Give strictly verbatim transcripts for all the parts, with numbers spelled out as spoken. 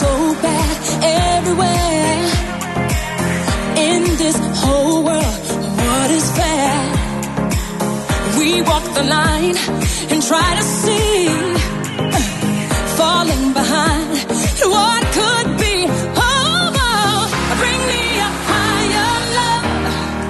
so bad everywhere. In this whole world, what is fair? We walk the line and try to see, falling behind what could be. Oh, oh, bring me a higher love.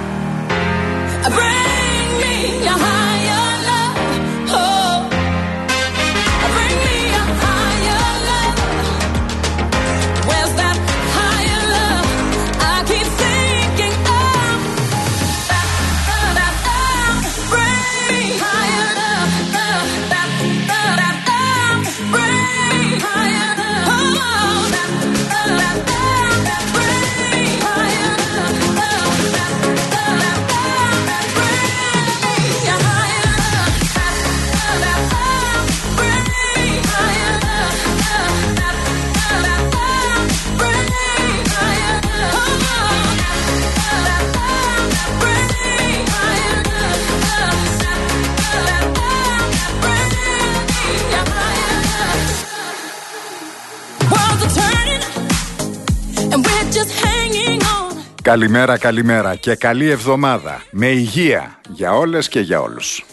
Bring me a higher love. Oh, bring me a higher love. Where's that higher love? I keep thinking of that, uh, that, uh, bring me higher love. Uh, that, uh, that, uh, bring me higher love. Oh, that, uh, that, uh, bring me higher love. Oh, that, uh, that, uh, bring me a higher love. That, uh, that, uh, bring me higher love. Uh, that, uh, that, uh, bring me higher love. Oh, that, uh, that, uh, bring me higher love. Uh, that, uh, that, uh, bring me a higher love. Worlds are turning and we're just hanging on. Καλημέρα, καλημέρα και καλή εβδομάδα. Με υγεία για όλες και για όλους.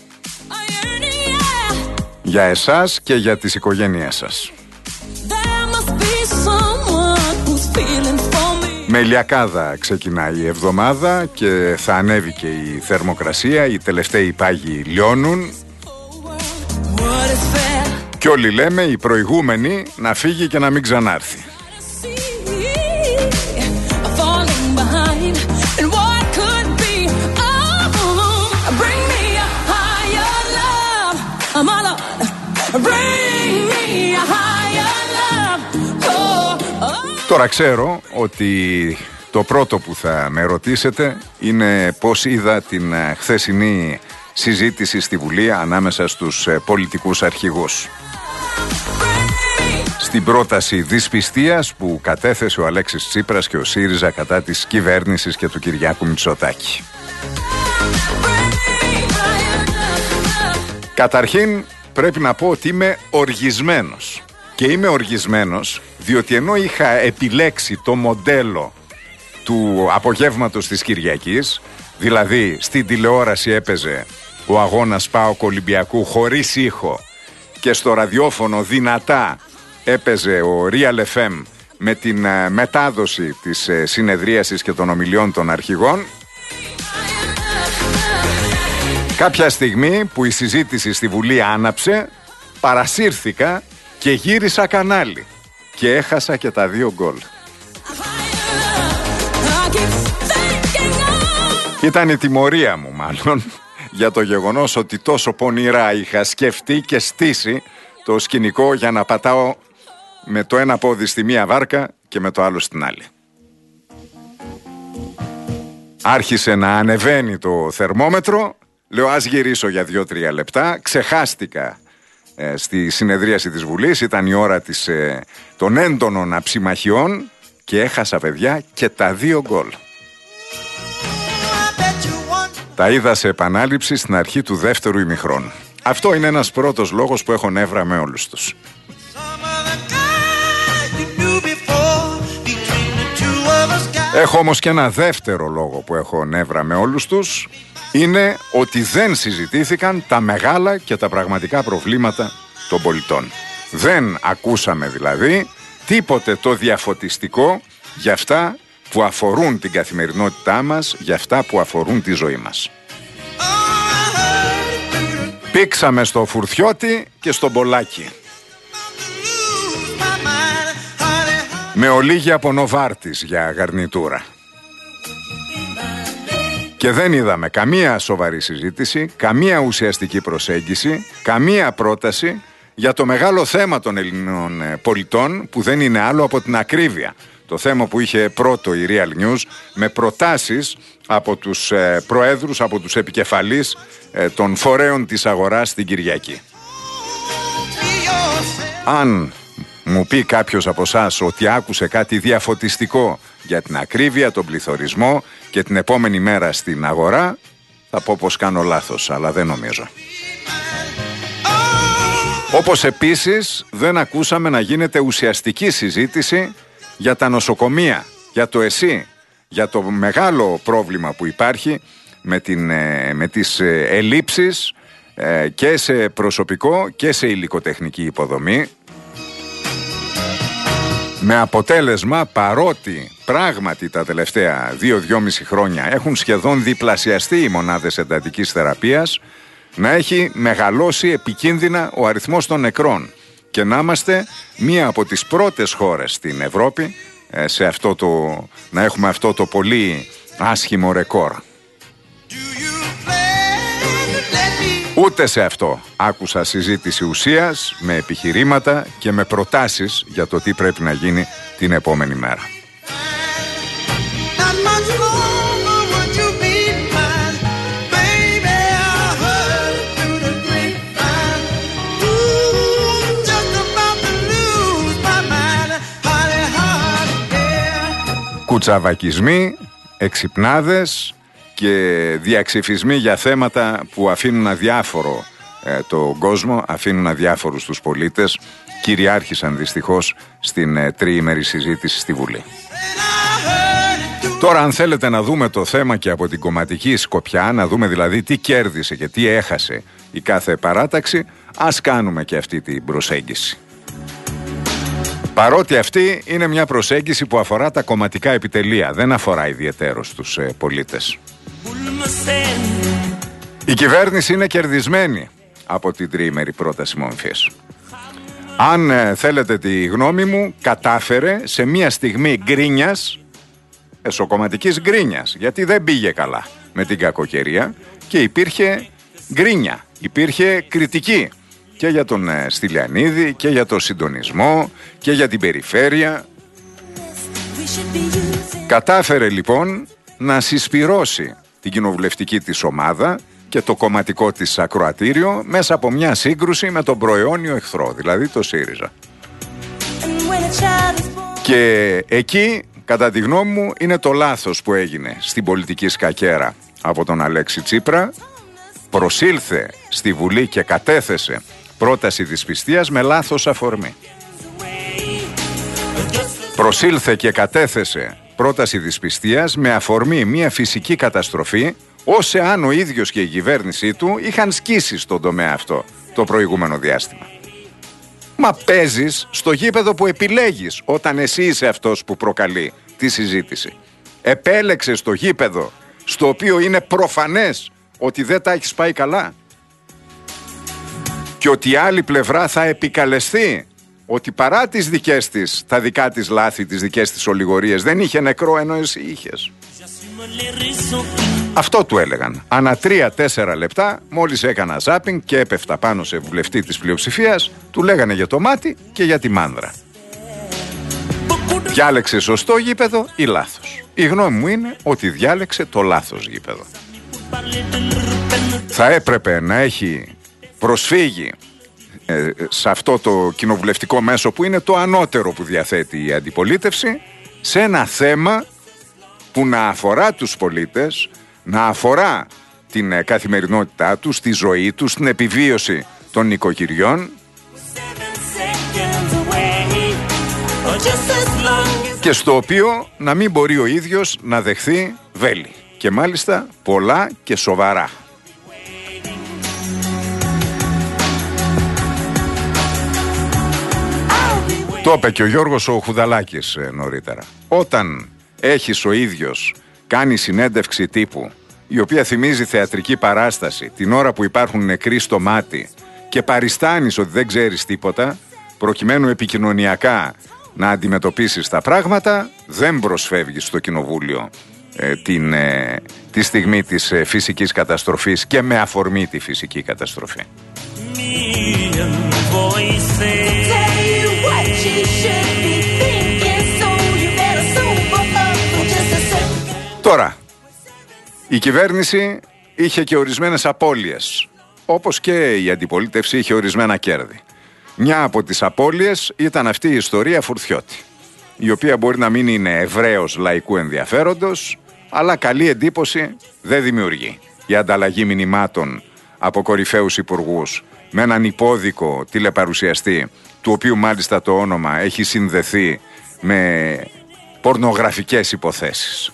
Για εσάς και για τις οικογένειές σας. There must be someone who's feeling for me. Με ηλιακάδα ξεκινάει η εβδομάδα και θα ανέβει και η θερμοκρασία. Οι τελευταίοι πάγοι λιώνουν What is fair? και όλοι λέμε οι προηγούμενοι να φύγει και να μην ξανάρθει. Falling behind and what could be. Oh, bring me a higher love. My Lord, bring me a higher love. Oh, oh. Τώρα ξέρω ότι το πρώτο που θα με ρωτήσετε είναι πώς είδα την ε, χθεσινή συζήτηση στη Βουλή ανάμεσα στους ε, πολιτικούς αρχηγούς. Στην πρόταση δυσπιστίας που κατέθεσε ο Αλέξης Τσίπρας και ο ΣΥΡΙΖΑ κατά της κυβέρνησης και του Κυριάκου Μητσοτάκη. Καταρχήν πρέπει να πω ότι είμαι οργισμένος. Και είμαι οργισμένος διότι ενώ είχα επιλέξει το μοντέλο του απογεύματος της Κυριακής, δηλαδή στην τηλεόραση έπαιζε ο αγώνας ΠΑΟΚ Ολυμπιακού χωρίς ήχο και στο ραδιόφωνο δυνατά έπαιζε ο Real εφ εμ με την uh, μετάδοση της uh, συνεδρίασης και των ομιλιών των αρχηγών. Κάποια στιγμή που η συζήτηση στη Βουλή άναψε, παρασύρθηκα και γύρισα κανάλι και έχασα και τα δύο γκολ. Ήταν η τιμωρία μου μάλλον για το γεγονός ότι τόσο πονηρά είχα σκεφτεί και στήσει το σκηνικό για να πατάω με το ένα πόδι στη μία βάρκα και με το άλλο στην άλλη. Άρχισε να ανεβαίνει το θερμόμετρο, λέω ας γυρίσω για δύο τρία λεπτά, ξεχάστηκα ε, στη συνεδρίαση της Βουλής, ήταν η ώρα της, ε, των έντονων αψιμαχιών και έχασα παιδιά και τα δύο γκολ. Τα είδα σε επανάληψη στην αρχή του δεύτερου ημιχρόνου. Αυτό είναι ένας πρώτος λόγος που έχω νεύρα με όλους τους. Έχω όμως και ένα δεύτερο λόγο που έχω νεύρα με όλους τους. Είναι ότι δεν συζητήθηκαν τα μεγάλα και τα πραγματικά προβλήματα των πολιτών. Δεν ακούσαμε δηλαδή τίποτε το διαφωτιστικό για αυτά που αφορούν την καθημερινότητά μας, για αυτά που αφορούν τη ζωή μας. Πήξαμε στο Φουρτιώτη και στο Μπολάκι. Με ολίγη από Νοβάρτης για γαρνιτούρα. Και δεν είδαμε καμία σοβαρή συζήτηση, καμία ουσιαστική προσέγγιση, καμία πρόταση για το μεγάλο θέμα των Ελληνών πολιτών που δεν είναι άλλο από την ακρίβεια. Το θέμα που είχε πρώτο η Real News με προτάσεις από τους ε, προέδρους, από τους επικεφαλείς ε, των φορέων της αγοράς στην Κυριακή. Αν μου πει κάποιος από εσάς ότι άκουσε κάτι διαφωτιστικό για την ακρίβεια, τον πληθωρισμό και την επόμενη μέρα στην αγορά, θα πω πως κάνω λάθος, αλλά δεν νομίζω. Όπως επίσης δεν ακούσαμε να γίνεται ουσιαστική συζήτηση για τα νοσοκομεία, για το ΕΣΥ, για το μεγάλο πρόβλημα που υπάρχει με, την, με τις ελλείψεις και σε προσωπικό και σε υλικοτεχνική υποδομή, με αποτέλεσμα, παρότι πράγματι τα τελευταία δύο-δυόμιση χρόνια έχουν σχεδόν διπλασιαστεί οι μονάδες εντατικής θεραπείας, να έχει μεγαλώσει επικίνδυνα ο αριθμός των νεκρών και να είμαστε μία από τις πρώτες χώρες στην Ευρώπη σε αυτό το, να έχουμε αυτό το πολύ άσχημο ρεκόρ. Ούτε σε αυτό άκουσα συζήτηση ουσίας, με επιχειρήματα και με προτάσεις για το τι πρέπει να γίνει την επόμενη μέρα. Κουτσαβακισμοί, εξυπνάδες και διαξυφισμοί για θέματα που αφήνουν αδιάφορο ε, τον κόσμο, αφήνουν αδιάφορους τους πολίτες, κυριάρχησαν δυστυχώς στην ε, τριήμερη συζήτηση στη Βουλή. Τώρα, αν θέλετε να δούμε το θέμα και από την κομματική σκοπιά, να δούμε δηλαδή τι κέρδισε και τι έχασε η κάθε παράταξη, ας κάνουμε και αυτή την προσέγγιση. Παρότι αυτή είναι μια προσέγγιση που αφορά τα κομματικά επιτελεία, δεν αφορά ιδιαιτέρως τους ε, πολίτες. Η κυβέρνηση είναι κερδισμένη από την τριήμερη πρόταση μορφής. Αν ε, θέλετε τη γνώμη μου, κατάφερε σε μια στιγμή γκρίνιας, εσωκομματικής γκρίνιας, γιατί δεν πήγε καλά με την κακοκαιρία και υπήρχε γκρίνια, υπήρχε κριτική και για τον ε, Στυλιανίδη και για τον συντονισμό και για την περιφέρεια. Κατάφερε λοιπόν να συσπυρώσει την κοινοβουλευτική της ομάδα και το κομματικό της ακροατήριο μέσα από μια σύγκρουση με τον προαιώνιο εχθρό, δηλαδή το ΣΥΡΙΖΑ. Και εκεί, κατά τη γνώμη μου, είναι το λάθος που έγινε στην πολιτική σκακέρα από τον Αλέξη Τσίπρα. Προσήλθε στη Βουλή και κατέθεσε πρόταση δυσπιστίας με λάθος αφορμή. Προσήλθε και κατέθεσε πρόταση δυσπιστίας με αφορμή μια φυσική καταστροφή, ως εάν ο ίδιος και η κυβέρνησή του είχαν σκίσει στον τομέα αυτό το προηγούμενο διάστημα. Μα παίζεις στο γήπεδο που επιλέγεις όταν εσύ είσαι αυτός που προκαλεί τη συζήτηση. Επέλεξες το γήπεδο στο οποίο είναι προφανές ότι δεν τα έχεις πάει καλά και ότι η άλλη πλευρά θα επικαλεστεί ότι παρά τις δικές της, τα δικά της λάθη, τις δικές της ολιγορίες, δεν είχε νεκρό ενώ εσύ είχες. Αυτό του έλεγαν. Ανά τρία-τέσσερα λεπτά, μόλις έκανα ζάπινγκ και έπεφτα πάνω σε βουλευτή της πλειοψηφίας, του λέγανε για το μάτι και για τη μάνδρα. Διάλεξε σωστό γήπεδο ή λάθος? Η γνώμη μου είναι ότι διάλεξε το λάθος γήπεδο. Θα έπρεπε να έχει προσφύγει ε, σε αυτό το κοινοβουλευτικό μέσο που είναι το ανώτερο που διαθέτει η αντιπολίτευση, σε ένα θέμα που να αφορά τους πολίτες, να αφορά την ε, καθημερινότητά τους, τη ζωή τους, την επιβίωση των νοικοκυριών και στο οποίο να μην μπορεί ο ίδιος να δεχθεί βέλη, και μάλιστα πολλά και σοβαρά. Το είπε και ο Γιώργος ο Χουδαλάκης ε, νωρίτερα. Όταν έχεις ο ίδιος κάνει συνέντευξη τύπου, η οποία θυμίζει θεατρική παράσταση, την ώρα που υπάρχουν νεκροί στο μάτι, και παριστάνεις ότι δεν ξέρεις τίποτα, προκειμένου επικοινωνιακά να αντιμετωπίσεις τα πράγματα, δεν προσφεύγεις στο κοινοβούλιο ε, την, ε, τη στιγμή της ε, φυσικής καταστροφής και με αφορμή τη φυσική καταστροφή. Τώρα, η κυβέρνηση είχε και ορισμένες απώλειες, όπως και η αντιπολίτευση είχε ορισμένα κέρδη. Μια από τις απώλειες ήταν αυτή η ιστορία Φουρτιώτη, η οποία μπορεί να μην είναι ευρέως λαϊκού ενδιαφέροντος, αλλά καλή εντύπωση δεν δημιουργεί. Η ανταλλαγή μηνυμάτων από κορυφαίους υπουργούς, με έναν υπόδικο τηλεπαρουσιαστή, του οποίου μάλιστα το όνομα έχει συνδεθεί με πορνογραφικές υποθέσεις.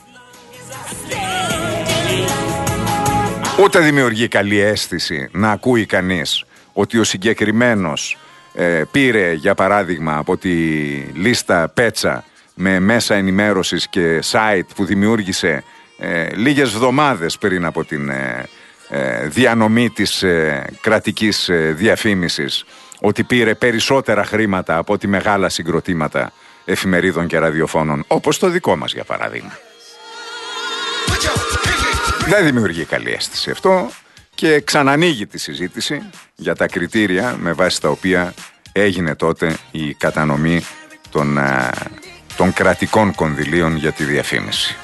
Ούτε δημιουργεί καλή αίσθηση να ακούει κανείς ότι ο συγκεκριμένος ε, πήρε για παράδειγμα από τη λίστα Πέτσα με μέσα ενημέρωσης και site που δημιούργησε ε, λίγες εβδομάδες πριν από την ε, ε, διανομή της ε, κρατικής ε, διαφήμισης, ότι πήρε περισσότερα χρήματα από τη μεγάλα συγκροτήματα εφημερίδων και ραδιοφώνων, όπως το δικό μας για παράδειγμα. Δεν δημιουργεί καλή αίσθηση αυτό και ξανανοίγει τη συζήτηση για τα κριτήρια με βάση τα οποία έγινε τότε η κατανομή των, α, των κρατικών κονδυλίων για τη διαφήμιση.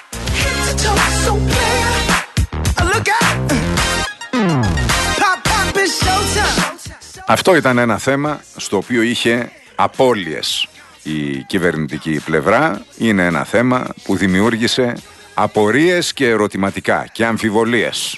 Αυτό ήταν ένα θέμα στο οποίο είχε απώλειες η κυβερνητική πλευρά. Είναι ένα θέμα που δημιούργησε απορίες και ερωτηματικά και αμφιβολίες.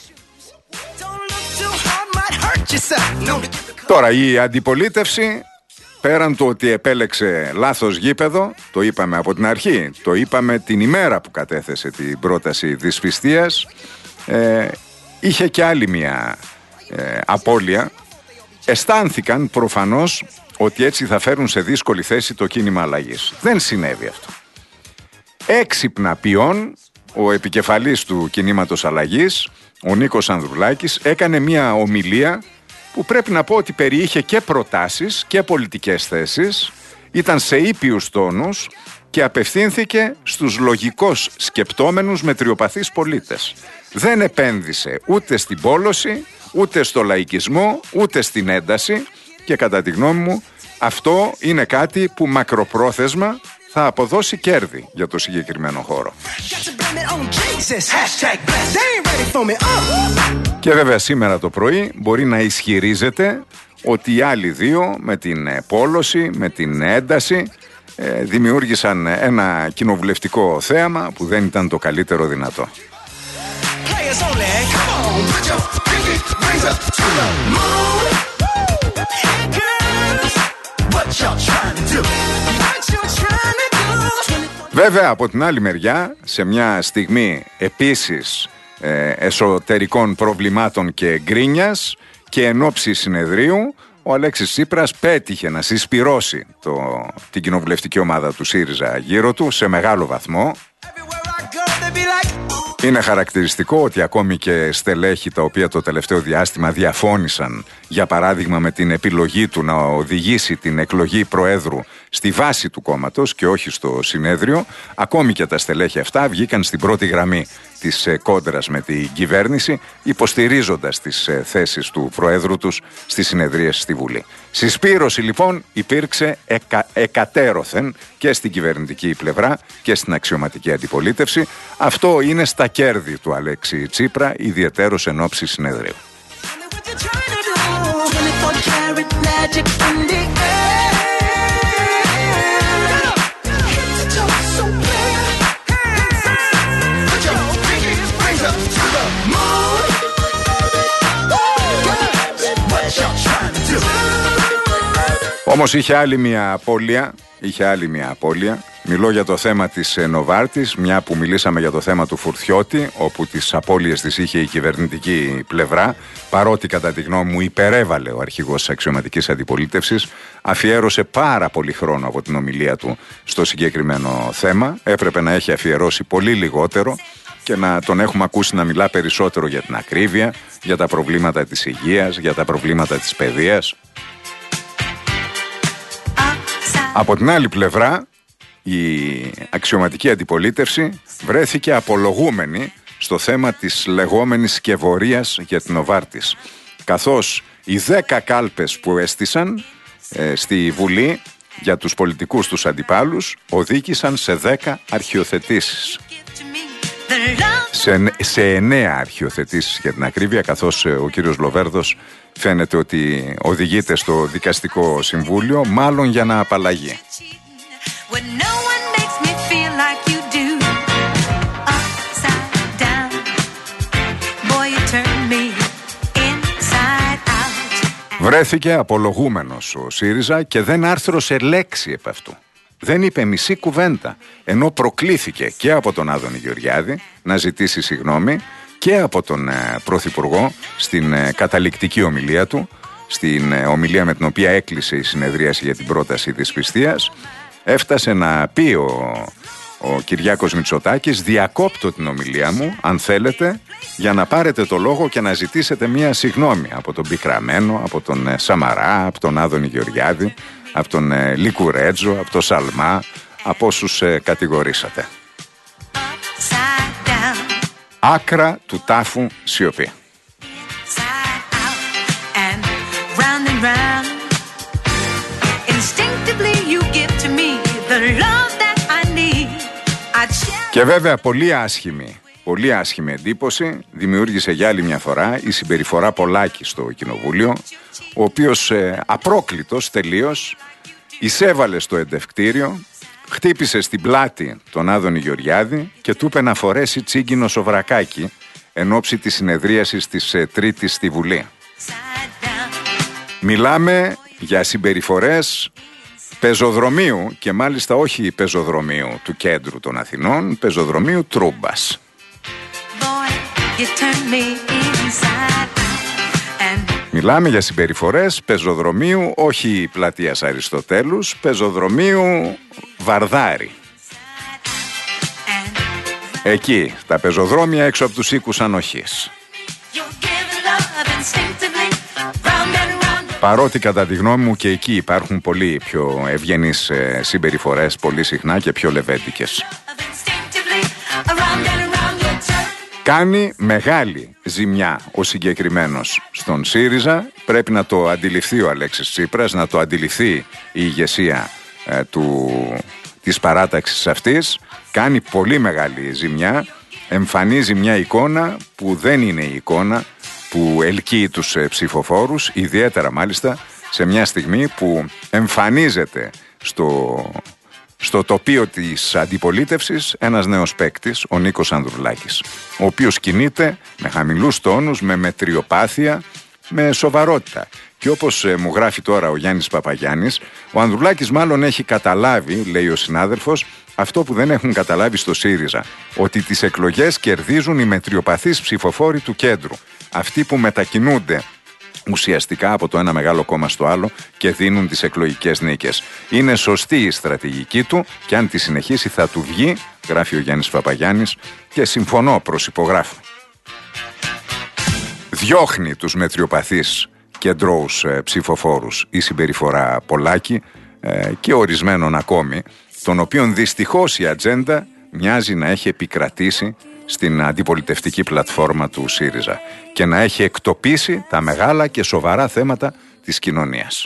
Τώρα η αντιπολίτευση, πέραν το ότι επέλεξε λάθος γήπεδο, το είπαμε από την αρχή, το είπαμε την ημέρα που κατέθεσε την πρόταση δυσπιστίας, ε, είχε και άλλη μια ε, απώλεια. Αισθάνθηκαν προφανώς ότι έτσι θα φέρουν σε δύσκολη θέση το κίνημα αλλαγής. Δεν συνέβη αυτό. Έξυπνα ποιόν, ο επικεφαλής του κινήματος αλλαγής, ο Νίκος Ανδρουλάκης, έκανε μια ομιλία που πρέπει να πω ότι περιείχε και προτάσεις και πολιτικές θέσεις, ήταν σε ήπιους τόνους και απευθύνθηκε στους λογικώς σκεπτόμενους μετριοπαθείς πολίτες. Δεν επένδυσε ούτε στην πόλωση, ούτε στο λαϊκισμό, ούτε στην ένταση και κατά τη γνώμη μου αυτό είναι κάτι που μακροπρόθεσμα θα αποδώσει κέρδη για το συγκεκριμένο χώρο. Και βέβαια σήμερα το πρωί μπορεί να ισχυρίζεται ότι οι άλλοι δύο με την πόλωση, με την ένταση δημιούργησαν ένα κοινοβουλευτικό θέαμα που δεν ήταν το καλύτερο δυνατό. Βέβαια από την άλλη μεριά, σε μια στιγμή επίσης ε, εσωτερικών προβλημάτων και γκρίνιας και εν ώψη συνεδρίου, ο Αλέξης Τσίπρας πέτυχε να συσπυρώσει το, την κοινοβουλευτική ομάδα του ΣΥΡΙΖΑ γύρω του σε μεγάλο βαθμό. Είναι χαρακτηριστικό ότι ακόμη και στελέχη τα οποία το τελευταίο διάστημα διαφώνησαν, για παράδειγμα με την επιλογή του να οδηγήσει την εκλογή προέδρου στη βάση του κόμματος και όχι στο συνέδριο, ακόμη και τα στελέχη αυτά βγήκαν στην πρώτη γραμμή της κόντρας με την κυβέρνηση, υποστηρίζοντας τις θέσεις του προέδρου τους στις συνεδρίες στη Βουλή. Συσπήρωση λοιπόν υπήρξε εκα, εκατέρωθεν και στην κυβερνητική πλευρά και στην αξιωματική αντιπολίτευση. Αυτό είναι στα κέρδη του Αλέξη Τσίπρα, ιδιαιτέρως εν ώψη συνεδρίου. Όμως είχε άλλη μια απώλεια, είχε άλλη μια απώλεια. Μιλώ για το θέμα της Νοβάρτης, μια που μιλήσαμε για το θέμα του Φουρτιώτη, όπου τις απώλειες της είχε η κυβερνητική πλευρά, παρότι κατά τη γνώμη μου υπερέβαλε ο αρχηγός της αξιωματικής αντιπολίτευσης, αφιέρωσε πάρα πολύ χρόνο από την ομιλία του στο συγκεκριμένο θέμα, έπρεπε να έχει αφιερώσει πολύ λιγότερο και να τον έχουμε ακούσει να μιλά περισσότερο για την ακρίβεια, για τα προβλήματα της υγείας, για τα προβλήματα της παιδείας. Από την άλλη πλευρά, η αξιωματική αντιπολίτευση βρέθηκε απολογούμενη στο θέμα της λεγόμενης σκευωρίας για την Νοβάρτης, καθώς οι δέκα κάλπες που έστησαν ε, στη Βουλή για τους πολιτικούς τους αντιπάλους οδήγησαν σε δέκα αρχιοθετήσεις. Σε, σε εννέα αρχιοθετήσεις για την ακρίβεια, καθώς ο κύριος Λοβέρδος φαίνεται ότι οδηγείται στο δικαστικό συμβούλιο, μάλλον για να απαλλαγεί. βρέθηκε απολογούμενος ο ΣΥΡΙΖΑ και δεν άρθρωσε λέξη επ' αυτού. Δεν είπε μισή κουβέντα, ενώ προκλήθηκε και από τον Άδωνη Γεωργιάδη να ζητήσει συγγνώμη και από τον ε, Πρωθυπουργό στην ε, καταληκτική ομιλία του, στην ε, ομιλία με την οποία έκλεισε η συνεδρίαση για την πρόταση δυσπιστίας. Έφτασε να πει ο, ο Κυριάκος Μητσοτάκης: διακόπτω την ομιλία μου, αν θέλετε, για να πάρετε το λόγο και να ζητήσετε μία συγγνώμη από τον Πικραμένο, από τον ε, Σαμαρά, από τον Άδωνη Γεωργιάδη, από τον ε, Λικουρέτζο, από τον Σαλμά, από όσους ε, κατηγορήσατε. Άκρα του τάφου σιωπή. Και βέβαια πολύ άσχημη, πολύ άσχημη εντύπωση δημιούργησε για άλλη μια φορά η συμπεριφορά Πολάκη στο Κοινοβούλιο, ο οποίος ε, απρόκλητος τελείως εισέβαλε στο εντευκτήριο, χτύπησε στην πλάτη τον Άδωνη Γεωργιάδη και του είπε να φορέσει τσίγκινο σοβρακάκι εν ώψη της συνεδρίασης της ε, Τρίτης στη Βουλή. Μιλάμε για συμπεριφορές πεζοδρομίου, και μάλιστα όχι πεζοδρομίου του κέντρου των Αθηνών, πεζοδρομίου Τρούμπας. Μιλάμε για συμπεριφορές πεζοδρομίου όχι πλατείας Αριστοτέλους, πεζοδρομίου Βαρδάρη. Εκεί, τα πεζοδρόμια έξω από τους οίκους ανοχής. Παρότι κατά τη γνώμη μου και εκεί υπάρχουν πολύ πιο ευγενείς ε, συμπεριφορές, πολύ συχνά και πιο λεβέντικες. Κάνει μεγάλη ζημιά ο συγκεκριμένος στον ΣΥΡΙΖΑ. Πρέπει να το αντιληφθεί ο Αλέξης Τσίπρας, να το αντιληφθεί η ηγεσία ε, του, της παράταξης αυτής. Κάνει πολύ μεγάλη ζημιά. Εμφανίζει μια εικόνα που δεν είναι η εικόνα που ελκύει τους ε, ψηφοφόρους, ιδιαίτερα μάλιστα σε μια στιγμή που εμφανίζεται στο, στο τοπίο της αντιπολίτευσης ένας νέος παίκτης, ο Νίκος Ανδρουλάκης, ο οποίος κινείται με χαμηλούς τόνους, με μετριοπάθεια, με σοβαρότητα. Και όπως ε, μου γράφει τώρα ο Γιάννης Παπαγιάννης, ο Ανδρουλάκης μάλλον έχει καταλάβει, λέει ο συνάδελφος, αυτό που δεν έχουν καταλάβει στο ΣΥΡΙΖΑ, ότι τις εκλογές κερδίζουν οι μετριοπαθείς ψηφοφόροι του κέντρου. Αυτοί που μετακινούνται ουσιαστικά από το ένα μεγάλο κόμμα στο άλλο και δίνουν τις εκλογικές νίκες. Είναι σωστή η στρατηγική του και αν τη συνεχίσει θα του βγει, γράφει ο Γιάννης Παπαγιάννης, και συμφωνώ, προσυπογράφω. Διώχνει τους μετριοπαθείς κεντρώους ε, ψηφοφόρους η συμπεριφορά Πολάκη ε, και ορισμένων ακόμη, των οποίων δυστυχώς η ατζέντα μοιάζει να έχει επικρατήσει στην αντιπολιτευτική πλατφόρμα του ΣΥΡΙΖΑ και να έχει εκτοπίσει τα μεγάλα και σοβαρά θέματα της κοινωνίας.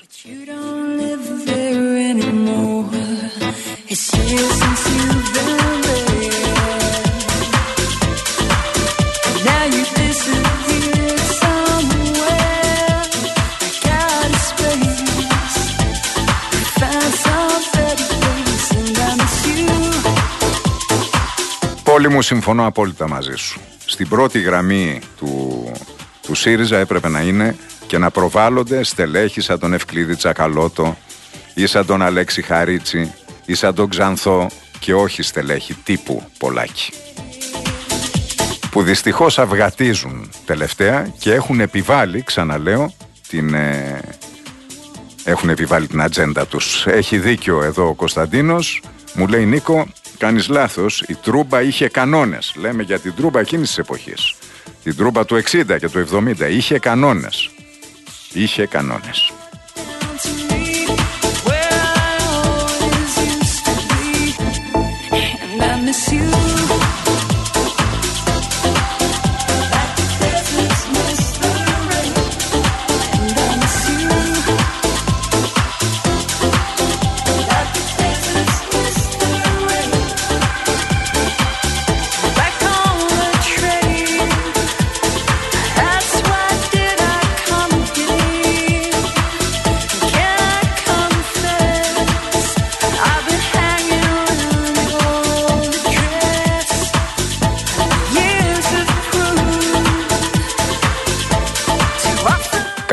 Όλοι μου συμφωνώ απόλυτα μαζί σου. Στην πρώτη γραμμή του, του ΣΥΡΙΖΑ έπρεπε να είναι και να προβάλλονται στελέχοι σαν τον Ευκλήδη Τσακαλώτο ή σαν τον Αλέξη Χαρίτσι ή σαν τον Ξανθό και όχι στελέχοι τύπου Πολάκη, που δυστυχώς αυγατίζουν τελευταία και έχουν επιβάλει, ξαναλέω, την, ε, έχουν επιβάλει την ατζέντα τους. Έχει δίκιο εδώ ο Κωνσταντίνος, μου λέει Νίκο, κάνεις λάθος, η Τρούμπα είχε κανόνες. Λέμε για την Τρούμπα εκείνης της εποχής. Την Τρούμπα του εξήντα και του εβδομήντα είχε κανόνες. Είχε κανόνες.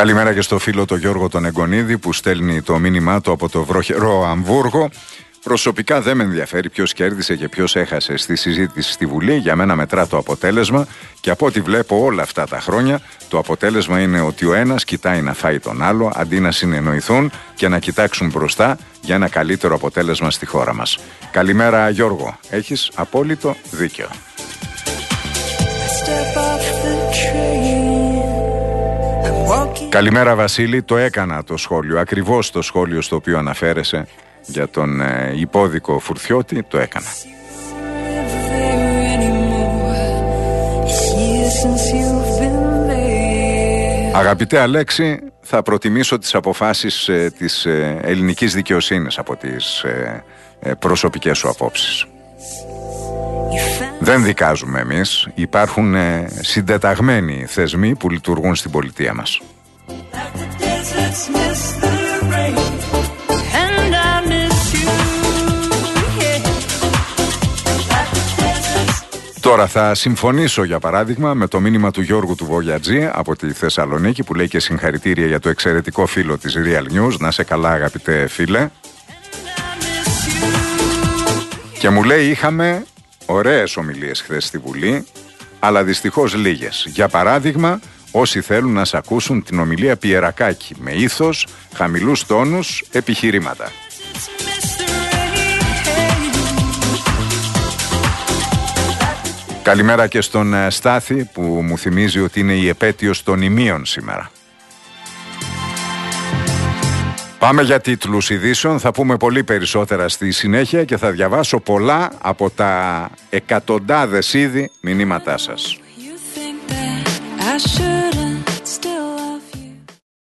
Καλημέρα και στο φίλο το Γιώργο τον Εγκονίδη που στέλνει το μήνυμά του από το βροχερό Αμβούργο. Προσωπικά δεν με ενδιαφέρει ποιος κέρδισε και ποιος έχασε στη συζήτηση στη Βουλή. Για μένα μετρά το αποτέλεσμα και από ό,τι βλέπω όλα αυτά τα χρόνια, το αποτέλεσμα είναι ότι ο ένας κοιτάει να φάει τον άλλο αντί να συνεννοηθούν και να κοιτάξουν μπροστά για ένα καλύτερο αποτέλεσμα στη χώρα μας. Καλημέρα Γιώργο, έχεις απόλυτο δίκιο. Καλημέρα Βασίλη, το έκανα το σχόλιο, ακριβώς το σχόλιο στο οποίο αναφέρεσαι για τον ε, υπόδικο Φουρτιώτη, το έκανα. Αγαπητέ Αλέξη, θα προτιμήσω τις αποφάσεις ε, της ε, ελληνικής δικαιοσύνης από τις ε, ε, προσωπικές σου απόψεις. Δεν δικάζουμε εμείς, υπάρχουν ε, συντεταγμένοι θεσμοί που λειτουργούν στην πολιτεία μας. Τώρα θα συμφωνήσω για παράδειγμα με το μήνυμα του Γιώργου του Βογιατζή από τη Θεσσαλονίκη που λέει και συγχαρητήρια για το εξαιρετικό φίλο της Real News. Να σε καλά αγαπητέ φίλε. Και μου λέει είχαμε ωραίες ομιλίες χθες στη Βουλή, αλλά δυστυχώς λίγες. Για παράδειγμα, όσοι θέλουν να σ' ακούσουν την ομιλία Πιερακάκη με ήθος, χαμηλούς τόνους, επιχειρήματα. Καλημέρα και στον Στάθη που μου θυμίζει ότι είναι η επέτειος των ημείων σήμερα. Πάμε για τίτλους ειδήσεων, θα πούμε πολύ περισσότερα στη συνέχεια και θα διαβάσω πολλά από τα εκατοντάδες ήδη μηνύματά σας.